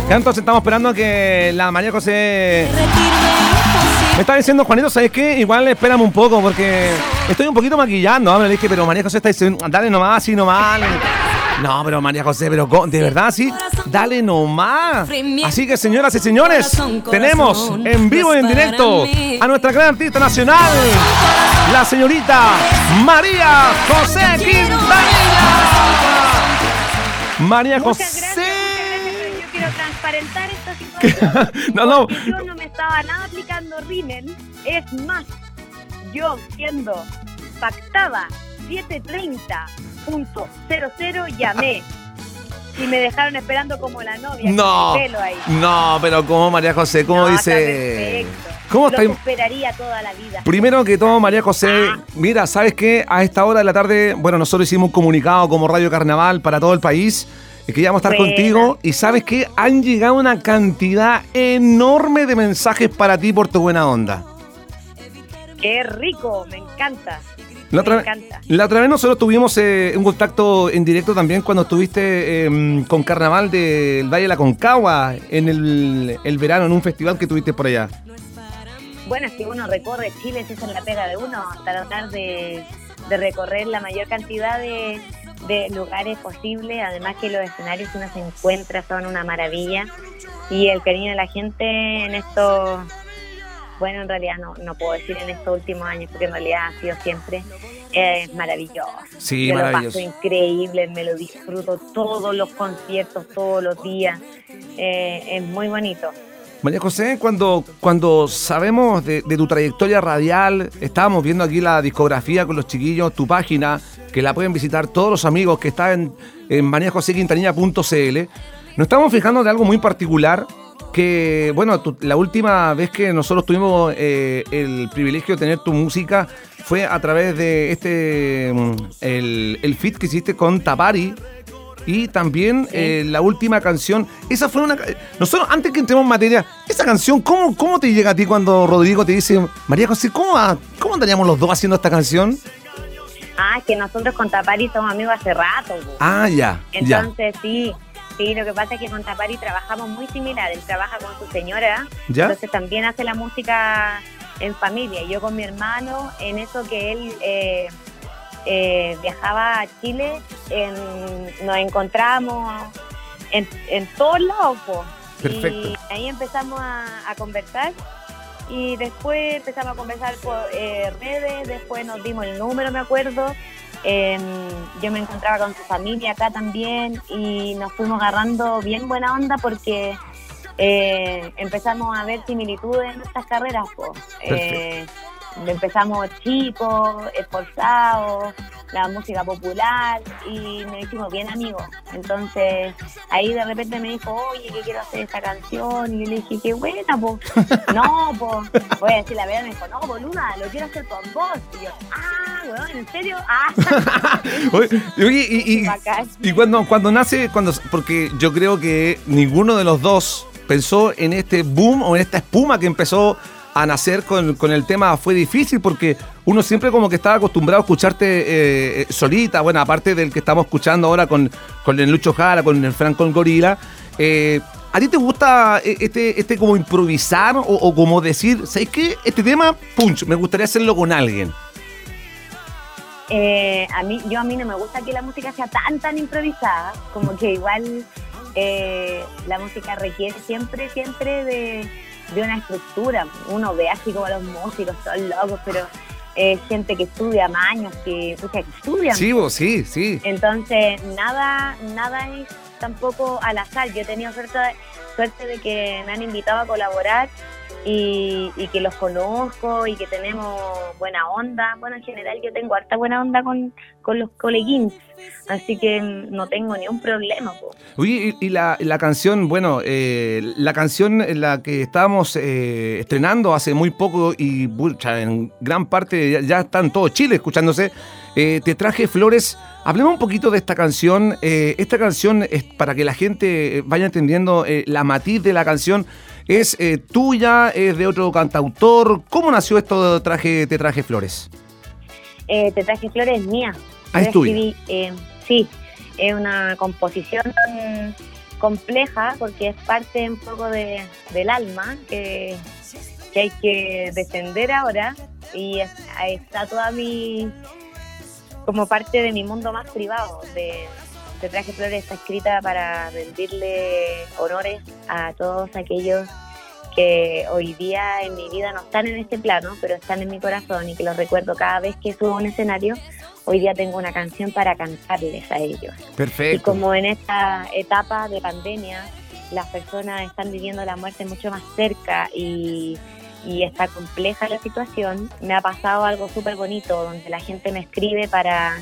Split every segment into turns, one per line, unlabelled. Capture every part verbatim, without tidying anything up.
Ya entonces estamos esperando que la María José... Me está diciendo Juanito, ¿sabes qué? Igual espérame un poco porque estoy un poquito maquillando. Le dije, pero María José está diciendo, dale nomás, así nomás. No, pero María José, pero ¿de verdad sí? Dale nomás. Así que, señoras y señores, tenemos en vivo y en directo a nuestra gran artista nacional, la señorita María José Quintanilla. María José.
Quiero transparentar esta situación.
no, no.
Yo no me estaba nada aplicando rímel. Es más, yo siendo pactada siete treinta punto cero cero llamé y me dejaron esperando como la novia.
No,
con el pelo ahí.
no, pero ¿cómo, María José? ¿Cómo
No,
dice?
Está perfecto.
¿Cómo
Lo
está?
esperaría toda la vida.
Primero que todo, María José,
Ah.
mira, ¿sabes qué? A esta hora de la tarde, bueno, nosotros hicimos un comunicado como Radio Carnaval para todo el país. Que íbamos a estar
Buena.
contigo y ¿sabes qué? Han llegado una cantidad enorme de mensajes para ti por tu buena onda.
Qué rico, me encanta.
La otra,
me encanta.
la otra vez nosotros tuvimos eh, un contacto en directo también cuando estuviste eh, con Carnaval del Valle de la Concagua en el, el verano, en un festival que tuviste por allá.
Bueno, es que uno recorre Chile, esa es la pega de uno, tratar de, de recorrer la mayor cantidad de, de lugares posibles, además que los escenarios que uno se encuentra son una maravilla y el cariño de la gente en estos, bueno, en realidad no, no puedo decir en estos últimos años porque en realidad ha sido siempre, es maravilloso.
Sí,
Yo
maravilloso.
lo paso increíble, me lo disfruto todos los conciertos, todos los días, eh, es muy bonito.
María José, cuando, cuando sabemos de, de tu trayectoria radial, estábamos viendo aquí la discografía con los chiquillos, tu página, que la pueden visitar todos los amigos que están en, en maría josé quintanilla punto c l. Nos estamos fijando de algo muy particular, que, bueno, tu, la última vez que nosotros tuvimos eh, el privilegio de tener tu música fue a través de este, el, el feat que hiciste con Tapari. Y también sí. eh, la última canción, esa fue una... Nosotros, antes que entremos en materia, esa canción, ¿cómo, cómo te llega a ti cuando Rodrigo te dice, María José, ¿cómo, cómo andaríamos los dos haciendo esta canción?
Ah, es que nosotros con Tapari somos amigos hace rato. Pues.
Ah, ya,
Entonces,
ya.
sí, sí, lo que pasa es que con Tapari trabajamos muy similar. Él trabaja con su señora,
¿ya?
Entonces también hace la música en familia. Yo con mi hermano, en eso que él... Eh, Eh, viajaba a Chile, en, nos encontramos en, en todos lados, po.
Perfecto.
Y ahí empezamos a, a conversar y después empezamos a conversar por eh, redes, después nos dimos el número, me acuerdo. Eh, yo me encontraba con su familia acá también y nos fuimos agarrando bien buena onda porque eh, empezamos a ver similitudes en nuestras carreras, po. Eh, empezamos chicos, esforzados, la música popular y nos hicimos bien amigos. Entonces ahí de repente me dijo, oye, que quiero hacer esta canción, y yo le dije, qué buena, pues. No, pues, voy a decir la verdad. Me dijo, no, pues Luna, lo quiero hacer con vos. Y yo, ah, weón, ¿en serio? Ah.
Oye, y, y, y cuando, cuando nace, cuando porque yo creo que ninguno de los dos pensó en este boom o en esta espuma que empezó a nacer con, con el tema. Fue difícil porque uno siempre como que estaba acostumbrado a escucharte eh, solita, bueno, aparte del que estamos escuchando ahora con, con el Lucho Jara, con el Franco el Gorila. Eh, ¿A ti te gusta este, este como improvisar o, o como decir, ¿sabes qué? Este tema, punch, me gustaría hacerlo con alguien?
Eh, a mí, yo a mí no me gusta que la música sea tan, tan improvisada, como que igual eh, la música requiere siempre, siempre de... de una estructura. Uno ve así como a los músicos, todos locos, pero eh, gente que estudia más años, que, pucha, que estudian.
Sí, vos, sí, sí.
Entonces, nada, nada es tampoco al azar. Yo he tenido suerte, suerte de que me han invitado a colaborar y, y que los conozco y que tenemos buena onda. Bueno, en general yo tengo harta buena onda con, con los coleguins, así que no tengo ni un problema. Po.
Oye, y, y la, la canción, bueno, eh, la canción en la que estábamos eh, estrenando hace muy poco y pucha, en gran parte ya, ya están todo Chile escuchándose, eh, Te traje flores. Hablemos un poquito de esta canción. Eh, esta canción es para que la gente vaya entendiendo eh, la matiz de la canción. ¿Es eh, tuya? ¿Es de otro cantautor? ¿Cómo nació esto de traje, Te traje flores?
Eh, Te traje flores es mía.
Ah, es tuya.
Eh, sí, es una composición compleja porque es parte un poco de, del alma que, que hay que defender ahora, y es, está toda mi, como parte de mi mundo más privado. De, Te traje flores está escrita para rendirle honores a todos aquellos que hoy día en mi vida no están en este plano, pero están en mi corazón, y que los recuerdo cada vez que subo a un escenario. Hoy día tengo una canción para cantarles a ellos.
Perfecto.
Y como en esta etapa de pandemia las personas están viviendo la muerte mucho más cerca y, y está compleja la situación, me ha pasado algo súper bonito donde la gente me escribe para...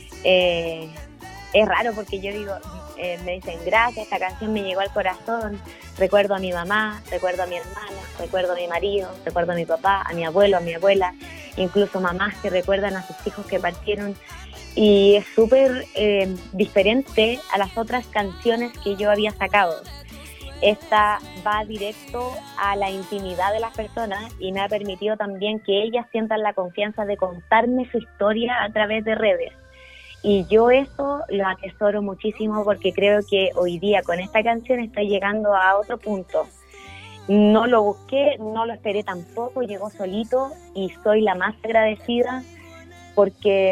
Eh, es raro porque yo digo, eh, me dicen gracias, esta canción me llegó al corazón, recuerdo a mi mamá, recuerdo a mi hermana, recuerdo a mi marido, recuerdo a mi papá, a mi abuelo, a mi abuela, incluso mamás que recuerdan a sus hijos que partieron, y es súper eh, diferente a las otras canciones que yo había sacado. Esta va directo a la intimidad de las personas y me ha permitido también que ellas sientan la confianza de contarme su historia a través de redes. Y yo eso lo atesoro muchísimo porque creo que hoy día con esta canción estoy llegando a otro punto. No lo busqué, no lo esperé tampoco, llegó solito, y soy la más agradecida porque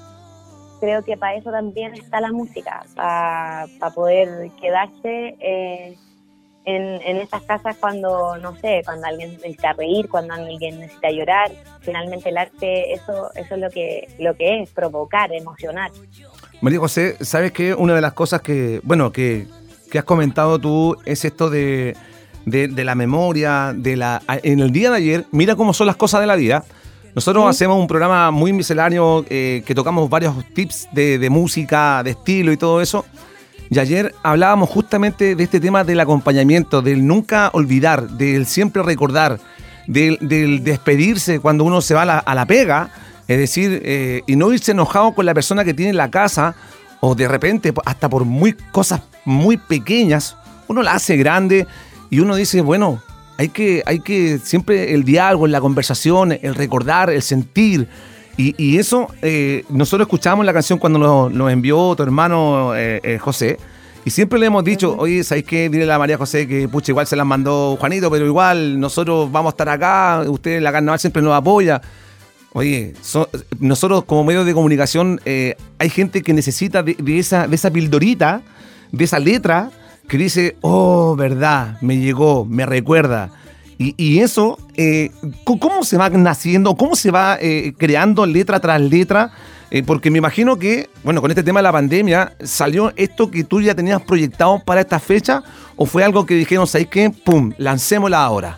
creo que para eso también está la música, para pa poder quedarse eh, en, en esas casas cuando, no sé, cuando alguien necesita reír, cuando alguien necesita llorar. Finalmente el arte, eso, eso es lo que, lo que es, provocar, emocionar.
María José, ¿sabes qué? Una de las cosas que, bueno, que, que has comentado tú es esto de, de, de la memoria, de la, en el día de ayer, mira cómo son las cosas de la vida. Nosotros ¿Sí? hacemos un programa muy misceláneo eh, que tocamos varios tips de, de música, de estilo y todo eso. Y ayer hablábamos justamente de este tema del acompañamiento, del nunca olvidar, del siempre recordar, del, del despedirse cuando uno se va a la, a la pega, es decir, eh, y no irse enojado con la persona que tiene en la casa, o de repente hasta por muy cosas muy pequeñas, uno la hace grande y uno dice, bueno, hay que, hay que siempre el diálogo, la conversación, el recordar, el sentir. Y, y eso, eh, nosotros escuchábamos la canción cuando nos, nos envió tu hermano eh, eh, José, y siempre le hemos dicho, oye, ¿sabéis qué? Dile a la María José que pucha, igual se las mandó Juanito, pero igual nosotros vamos a estar acá, usted en la carnaval siempre nos apoya. Oye, so, nosotros como medios de comunicación, eh, hay gente que necesita de, de, esa, de esa pildorita, de esa letra, que dice, oh, verdad, me llegó, me recuerda. Y, y eso, eh, ¿cómo se va naciendo? ¿Cómo se va eh, creando letra tras letra? Eh, porque me imagino que, bueno, con este tema de la pandemia, ¿salió esto que tú ya tenías proyectado para esta fecha? ¿O fue algo que dijeron, ¿sabes qué? ¡Pum! Lancémosla ahora.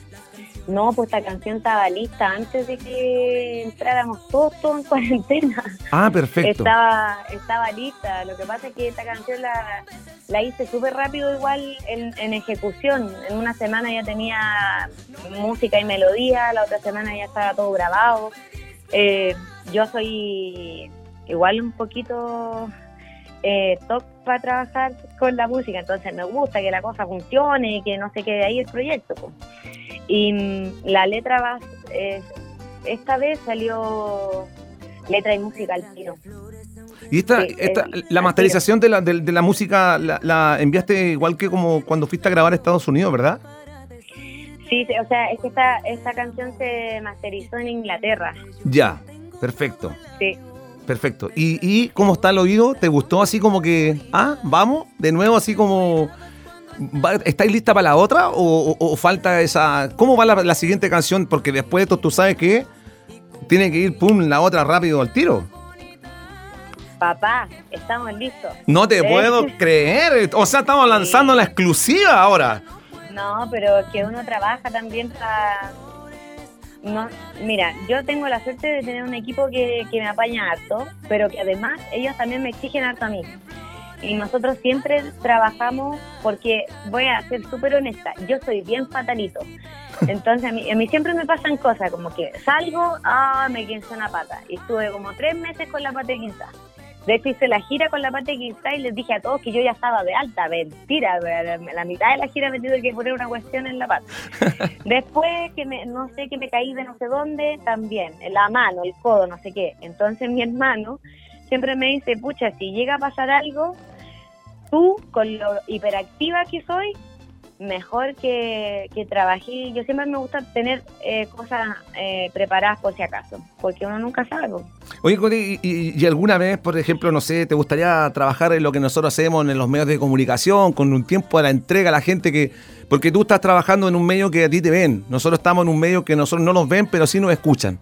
No, pues esta canción estaba lista antes de que entráramos todos, todos en cuarentena.
Ah, perfecto.
Estaba, estaba lista. Lo que pasa es que esta canción la, la hice súper rápido igual en, en ejecución. En una semana ya tenía música y melodía, la otra semana ya estaba todo grabado. Eh, yo soy igual un poquito eh, top para trabajar con la música, entonces me gusta que la cosa funcione y que no se quede ahí el proyecto, pues. Y mmm, la letra va, eh, esta vez salió letra y música al tiro.
¿Y esta,
sí,
esta
eh,
la masterización de la, de, de la música la, la enviaste igual que como cuando fuiste a grabar a Estados Unidos, verdad?
Sí, o sea, es que esta, esta canción se masterizó en Inglaterra.
Ya, perfecto.
Sí.
Perfecto. ¿Y, y cómo está el oído? ¿Te gustó así como que, ah, vamos, de nuevo así como... ¿Estáis lista para la otra o, o, o falta esa? ¿Cómo va la, la siguiente canción? Porque después de esto tú sabes que tiene que ir, pum, la otra rápido al tiro.
Papá, estamos listos.
No te ¿Eh? puedo creer. O sea, estamos lanzando sí. la exclusiva ahora.
No, pero que uno trabaja también para... No, mira, yo tengo la suerte de tener un equipo que, que me apaña harto, pero que además ellos también me exigen harto a mí. Y nosotros siempre trabajamos porque, voy a ser súper honesta, yo soy bien fatalito. Entonces a mí, a mí siempre me pasan cosas, como que salgo, ah, me quince una pata. Y estuve como tres meses con la pata quinzada. De hecho hice la gira con la pata quinzada y les dije a todos que yo ya estaba de alta. Mentira, la mitad de la gira me tuve que poner una cuestión en la pata. Después que me, no sé, que me caí de no sé dónde, también, en la mano, el codo, no sé qué. Entonces mi hermano siempre me dice, pucha, si llega a pasar algo, tú, con lo hiperactiva que soy, mejor que, que trabajé. Yo siempre me gusta tener eh, cosas eh, preparadas por si acaso, porque uno nunca sabe.
Oye, Cori, y, y, y alguna vez, por ejemplo, no sé, ¿te gustaría trabajar en lo que nosotros hacemos en los medios de comunicación, con un tiempo de la entrega a la gente que... Porque tú estás trabajando en un medio que a ti te ven, nosotros estamos en un medio que nosotros no nos ven, pero sí nos escuchan.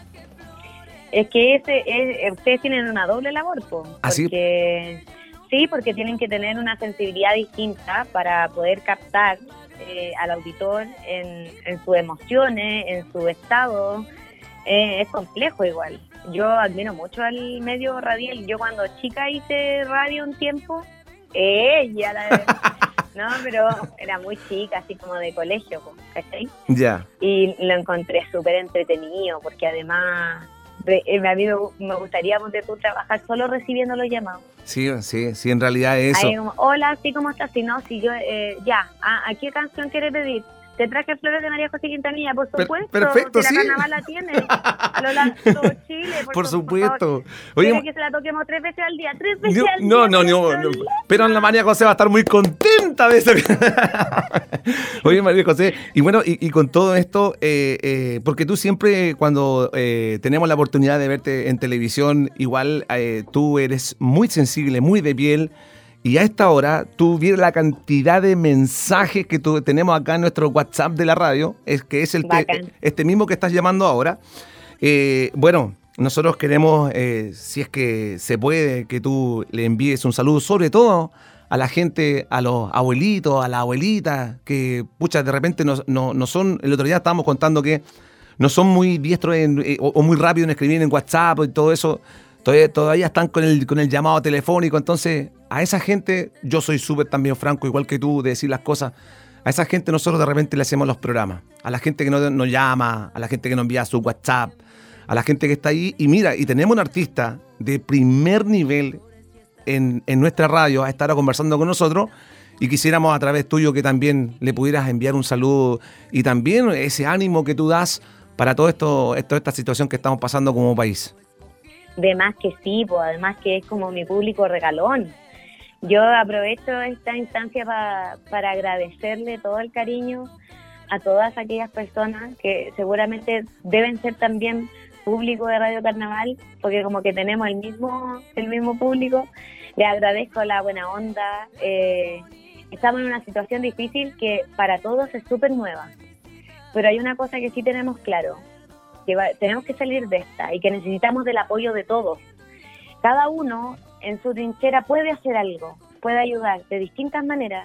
Es que ese, es, ustedes tienen una doble labor, po,
¿Ah,
porque... ¿Sí? Sí, porque tienen que tener una sensibilidad distinta para poder captar eh, al auditor en, en sus emociones, en su estado. Eh, es complejo igual. Yo admiro mucho al medio radial. Yo cuando chica hice radio un tiempo, ella la... No, pero era muy chica, así como de colegio, ¿cachai?
Ya. Yeah.
Y lo encontré súper entretenido, porque además... A mí me gustaría poder tú trabajar solo recibiendo los llamados.
Sí, sí, sí, en realidad es eso.
Ahí como, hola, sí, ¿cómo estás? Si no, si yo, eh, ya, ¿a, ¿a qué canción quieres pedir? Te traje Flores de María José Quintanilla, por supuesto.
Per- perfecto,
si
sí.
La Carnaval la tiene. A lo largo de todo Chile, por,
por
favor,
supuesto.
Por Oye, que se la toquemos tres veces al día, tres veces
no,
al
no,
día.
No, no, no, no. Pero la María José va a estar muy contenta de eso. Oye, María José, y bueno, y, y con todo esto, eh, eh, porque tú siempre cuando eh, tenemos la oportunidad de verte en televisión, igual eh, tú eres muy sensible, muy de piel. Y a esta hora, tú vieras la cantidad de mensajes que tú, tenemos acá en nuestro WhatsApp de la radio, es que es el te, este mismo que estás llamando ahora. Eh, bueno, nosotros queremos, eh, si es que se puede, que tú le envíes un saludo, sobre todo a la gente, a los abuelitos, a las abuelitas, que, pucha, de repente no, no, no son, el otro día estábamos contando que no son muy diestros en, eh, o, o muy rápidos en escribir en WhatsApp y todo eso. Todavía, todavía están con el, con el llamado telefónico, entonces a esa gente, yo soy súper también franco, igual que tú, de decir las cosas, a esa gente nosotros de repente le hacemos los programas, a la gente que nos, nos llama, a la gente que nos envía su WhatsApp, a la gente que está ahí, y mira, y tenemos un artista de primer nivel en, en nuestra radio a estar conversando con nosotros, y quisiéramos a través tuyo que también le pudieras enviar un saludo, y también ese ánimo que tú das para todo esto, esto esta situación que estamos pasando como país.
De más que sí, pues además que es como mi público regalón. Yo aprovecho esta instancia pa, para agradecerle todo el cariño a todas aquellas personas que seguramente deben ser también público de Radio Carnaval, porque como que tenemos el mismo el mismo público. Les agradezco la buena onda. Eh, estamos en una situación difícil que para todos es súper nueva, pero hay una cosa que sí tenemos claro, que va, tenemos que salir de esta y que necesitamos del apoyo de todos. Cada uno en su trinchera puede hacer algo, puede ayudar de distintas maneras,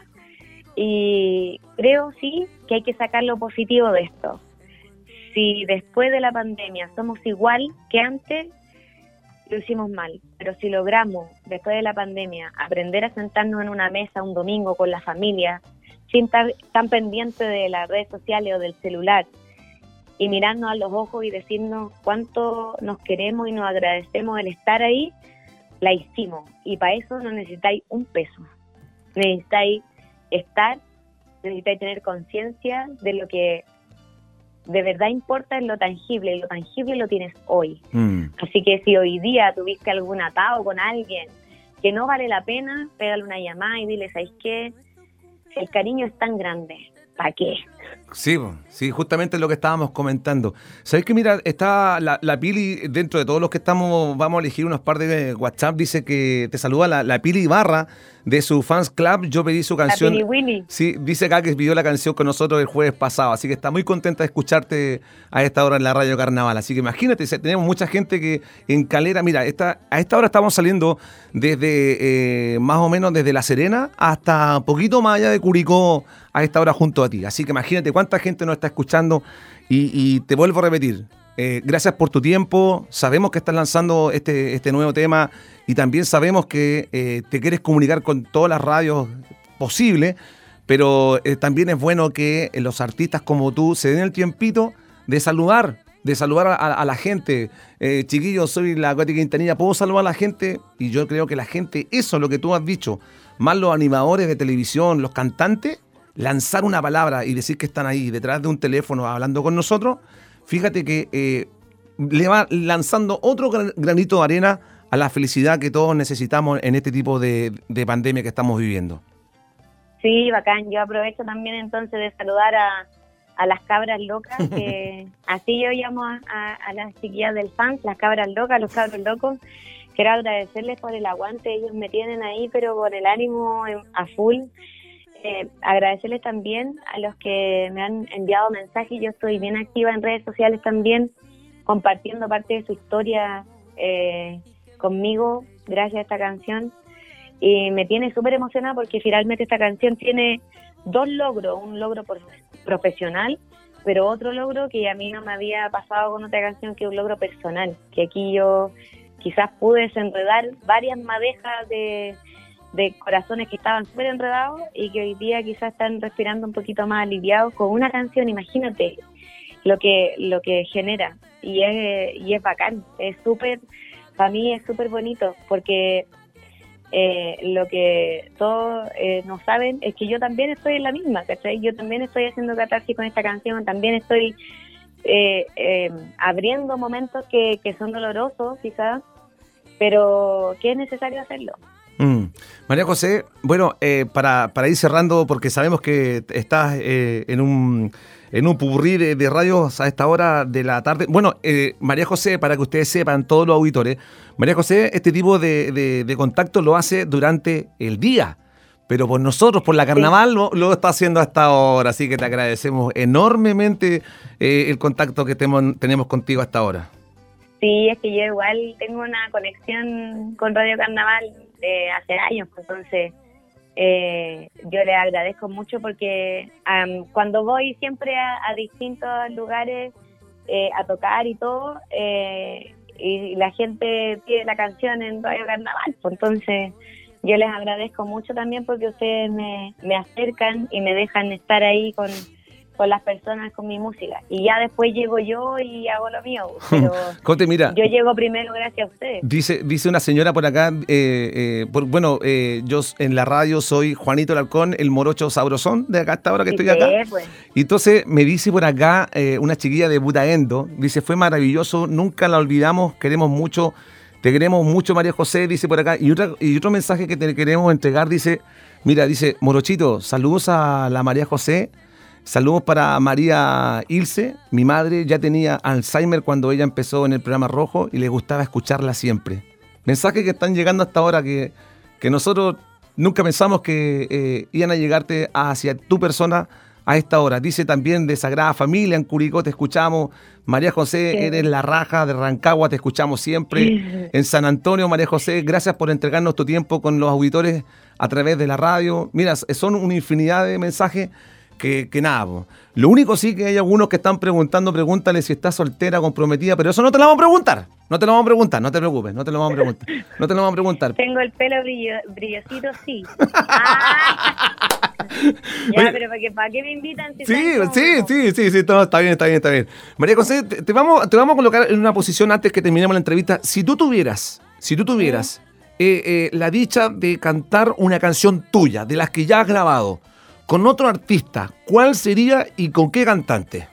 y creo sí que hay que sacar lo positivo de esto. Si después de la pandemia somos igual que antes, lo hicimos mal, pero si logramos después de la pandemia aprender a sentarnos en una mesa un domingo con la familia, sin estar tan pendiente de las redes sociales o del celular, y mirarnos a los ojos y decirnos cuánto nos queremos y nos agradecemos el estar ahí, la hicimos. Y para eso no necesitáis un peso. Necesitáis estar, necesitáis tener conciencia de lo que de verdad importa en lo tangible, y lo tangible lo tienes hoy. Mm. Así que si hoy día tuviste algún atado con alguien que no vale la pena, pégale una llamada y dile, ¿sabes qué? El cariño es tan grande, ¿para qué?
Sí, sí, justamente lo que estábamos comentando. ¿Sabes qué? Mira, está la, la Pili, dentro de todos los que estamos, vamos a elegir unos par de WhatsApp, dice que te saluda la, la Pili Ibarra de su fans club. Yo pedí su canción.
La Pili Winnie.
Sí, dice acá que pidió la canción con nosotros el jueves pasado, así que está muy contenta de escucharte a esta hora en la Radio Carnaval. Así que imagínate, tenemos mucha gente que en Calera, mira, esta, a esta hora estamos saliendo desde eh, más o menos desde La Serena hasta poquito más allá de Curicó a esta hora junto a ti. Así que imagínate cuánta gente nos está escuchando y, y te vuelvo a repetir, eh, gracias por tu tiempo, sabemos que estás lanzando este, este nuevo tema y también sabemos que eh, te quieres comunicar con todas las radios posibles, pero eh, también es bueno que los artistas como tú se den el tiempito de saludar, de saludar a, a la gente. Eh, chiquillos, soy la Coti Quintanilla, puedo saludar a la gente, y yo creo que la gente, eso es lo que tú has dicho, más los animadores de televisión, los cantantes, lanzar una palabra y decir que están ahí detrás de un teléfono hablando con nosotros, fíjate que eh, le va lanzando otro granito de arena a la felicidad que todos necesitamos en este tipo de, de pandemia que estamos viviendo.
Sí, bacán. Yo aprovecho también entonces de saludar a, a las cabras locas, que así yo llamo a, a, a las chiquillas del fans, las cabras locas, los cabros locos. Quiero agradecerles por el aguante, ellos me tienen ahí, pero con el ánimo a full. Eh, agradecerles también a los que me han enviado mensajes. Yo estoy bien activa en redes sociales también, compartiendo parte de su historia eh, conmigo, gracias a esta canción. Y me tiene súper emocionada porque finalmente esta canción tiene dos logros, un logro por, profesional, pero otro logro que a mí no me había pasado con otra canción, que es un logro personal, que aquí yo quizás pude desenredar varias madejas de, de corazones que estaban súper enredados y que hoy día quizás están respirando un poquito más aliviados con una canción. Imagínate lo que lo que genera, y es, y es bacán, es súper, para mí es súper bonito, porque Eh, lo que todos eh, no saben es que yo también estoy en la misma, ¿cachai? Yo también estoy haciendo catarsis con esta canción, también estoy eh, eh, abriendo momentos que, que son dolorosos quizás, pero que es necesario hacerlo.
Mm. María José, bueno, eh, para, para ir cerrando, porque sabemos que estás eh, en un en un pupurrí de, de radios a esta hora de la tarde. Bueno, eh, María José, para que ustedes sepan, todos los auditores, María José este tipo de, de, de contacto lo hace durante el día, pero por nosotros, por la carnaval, sí, lo, lo está haciendo hasta ahora, así que te agradecemos enormemente eh, el contacto que temo, tenemos contigo hasta ahora.
Sí, es que yo igual tengo una conexión con Radio Carnaval de hace años, entonces eh, yo le agradezco mucho porque um, cuando voy siempre a, a distintos lugares eh, a tocar y todo, eh, y la gente pide la canción en Radio Carnaval, pues entonces yo les agradezco mucho también porque ustedes me, me acercan y me dejan estar ahí con... con las personas, con mi música, y ya después llego yo y hago lo mío, pero
Cote, mira,
yo llego primero gracias a ustedes.
Dice, dice una señora por acá, eh, eh, por, bueno, eh, yo en la radio soy Juanito Alarcón, el morocho sabrosón, de acá hasta ahora que estoy acá. Sí, pues. Y entonces me dice por acá eh, una chiquilla de Butaendo, dice, fue maravilloso, nunca la olvidamos, queremos mucho, te queremos mucho, María José, dice por acá. Y, otra, y otro mensaje que te queremos entregar, dice, mira, dice, Morochito, saludos a la María José. Saludos para María Ilse, mi madre ya tenía Alzheimer cuando ella empezó en el programa Rojo y le gustaba escucharla siempre. Mensajes que están llegando hasta ahora que, que nosotros nunca pensamos que eh, iban a llegarte hacia tu persona a esta hora. Dice también de Sagrada Familia, en Curicó te escuchamos. María José, sí, eres la raja de Rancagua, te escuchamos siempre. Sí. En San Antonio, María José, gracias por entregarnos tu tiempo con los auditores a través de la radio. Mira, son una infinidad de mensajes. Que, que nada, po. Lo único sí que hay algunos que están preguntando, pregúntale si está soltera, comprometida, pero eso no te lo vamos a preguntar, no te lo vamos a preguntar, no te preocupes, no te lo vamos a preguntar, no te lo vamos a preguntar.
Tengo el pelo brillo, brillosito, sí. Ah. Ya, oye, pero ¿para qué, ¿para qué me invitan? Si
sí, sí, sí, sí, sí, todo está bien, está bien, está bien. María José, te, te, vamos, te vamos a colocar en una posición antes que terminemos la entrevista. Si tú tuvieras, si tú tuvieras ¿Sí? eh, eh, la dicha de cantar una canción tuya, de las que ya has grabado, con otro artista, ¿cuál sería y con qué cantante?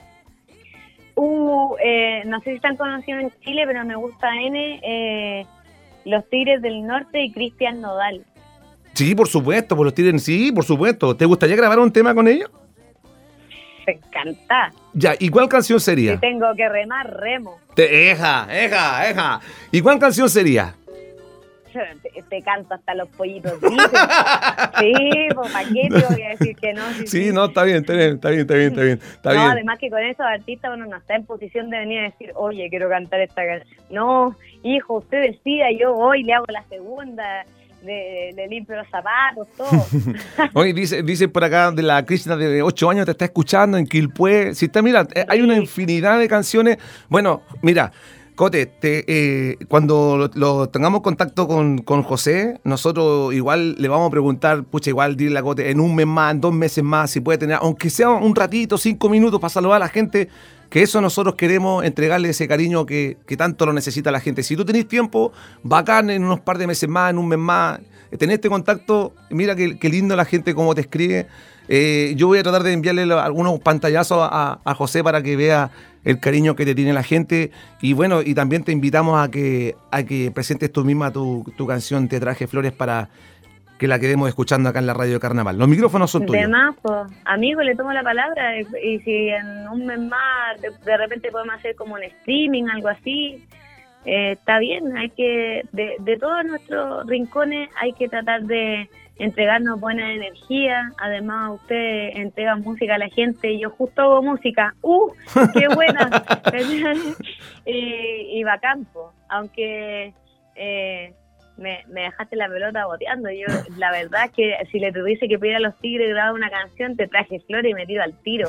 Uh, eh, no sé si están conocidos en Chile, pero me gusta N, eh, Los Tigres del Norte y Cristian Nodal.
Sí, por supuesto, por los Tigres, sí, por supuesto. ¿Te gustaría grabar un tema con ellos?
Me encanta.
Ya, ¿y cuál canción sería?
Si tengo que remar, remo.
Te, eja, eja, eja. ¿Y cuál canción sería?
Te, te canto hasta los pollitos dicen. Sí, pues ¿para qué te voy a decir que no? Sí,
sí, sí, no, está bien, está bien, está bien, está bien, está bien. Está
no,
bien.
Además que con esos artistas uno no está en posición de venir a decir, oye, quiero cantar esta canción. No, hijo, usted decida, yo voy, le hago la segunda, le, le limpio los zapatos, todo.
Oye, dice, dice por acá de la Cristina de ocho años, te está escuchando en Quilpué. Si está, mira, sí. Hay una infinidad de canciones. Bueno, mira, Cote, te, eh, cuando lo, lo tengamos contacto con, con José, nosotros igual le vamos a preguntar, pucha, igual dile a Cote, en un mes más, en dos meses más, si puede tener, aunque sea un ratito, cinco minutos para saludar a la gente, que eso nosotros queremos entregarle ese cariño que, que tanto lo necesita la gente. Si tú tenés tiempo, bacán, en unos par de meses más, en un mes más, tenés este contacto, mira qué, qué lindo la gente cómo te escribe. Eh, yo voy a tratar de enviarle algunos pantallazos a, a José para que vea el cariño que te tiene la gente. Y bueno, y también te invitamos a que, a que presentes tú misma tu, tu canción Te traje flores para que la quedemos escuchando acá en la radio de Carnaval. Los micrófonos son tuyos.
De más, pues, amigo, le tomo la palabra y, y si en un mes más de, de repente podemos hacer como un streaming, algo así, eh, está bien. Hay que, de, de todos nuestros rincones hay que tratar de entregarnos buena energía. Además, ustedes entregan música a la gente y yo justo hago música. ¡Uh! ¡Qué buena! y, y bacán, po. Aunque... Eh, Me, me dejaste la pelota boteando. Yo, la verdad es que si le tuviese que pedir a los Tigres grabar una canción, Te traje flores y me tiro al tiro.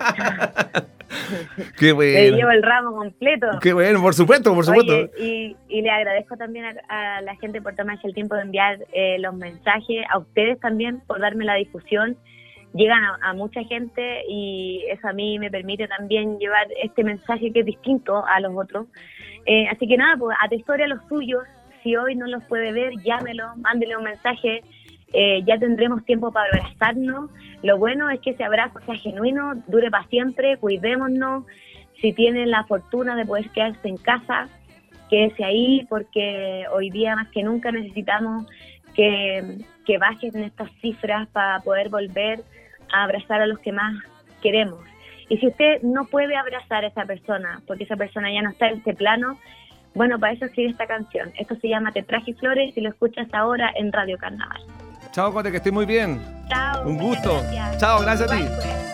Qué bueno.
Le llevo el ramo completo.
Qué bueno, por supuesto, por supuesto.
Oye, y, y le agradezco también a, a la gente por tomarse el tiempo de enviar eh, los mensajes, a ustedes también por darme la difusión. Llegan a, a mucha gente y eso a mí me permite también llevar este mensaje que es distinto a los otros. Eh, así que nada, pues atesore a los suyos. Si hoy no los puede ver, llámelo, mándele un mensaje, eh, ya tendremos tiempo para abrazarnos. Lo bueno es que ese abrazo sea genuino, dure para siempre, cuidémonos. Si tienen la fortuna de poder quedarse en casa, quédese ahí, porque hoy día más que nunca necesitamos que, que bajen estas cifras para poder volver a abrazar a los que más queremos. Y si usted no puede abrazar a esa persona, porque esa persona ya no está en este plano, bueno, para eso escribí esta canción. Esto se llama Te traje flores y lo escuchas ahora en Radio Carnaval.
Chao, Cote, que estés muy bien.
Chao.
Un gusto.
Gracias.
Chao, gracias a ti.
Bye, pues.